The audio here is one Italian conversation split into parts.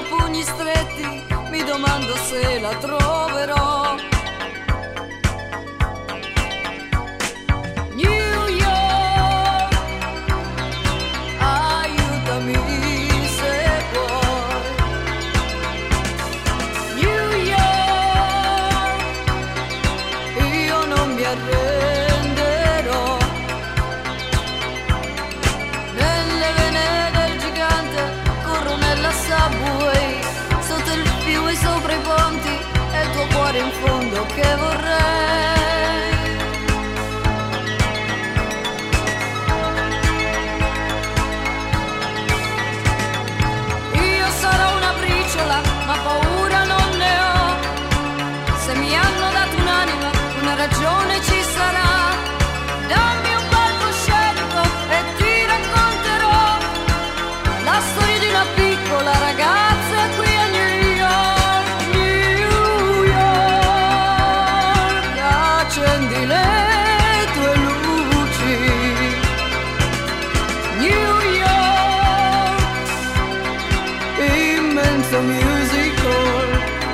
pugni stretti, mi domando se la troverò. New York, aiutami se puoi. New York, io non mi arrenderò. Nelle vene del gigante corro nella subway, sotto il fiume sopra i ponti, è il tuo cuore in fondo che vorrei. Io sarò una briciola, ma paura non ne ho. Se mi hanno dato un'anima, una ragione ci sarà. Dammi un palcoscenico e ti racconterò la storia di una piccola ragazza qui a New York, New York. Accendi le tue luci, New York, immenso musical.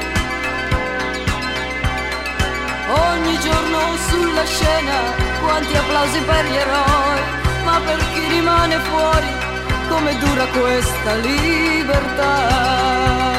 Ogni giorno sulla scena, quanti applausi per gli eroi, ma per chi rimane fuori, come dura questa libertà.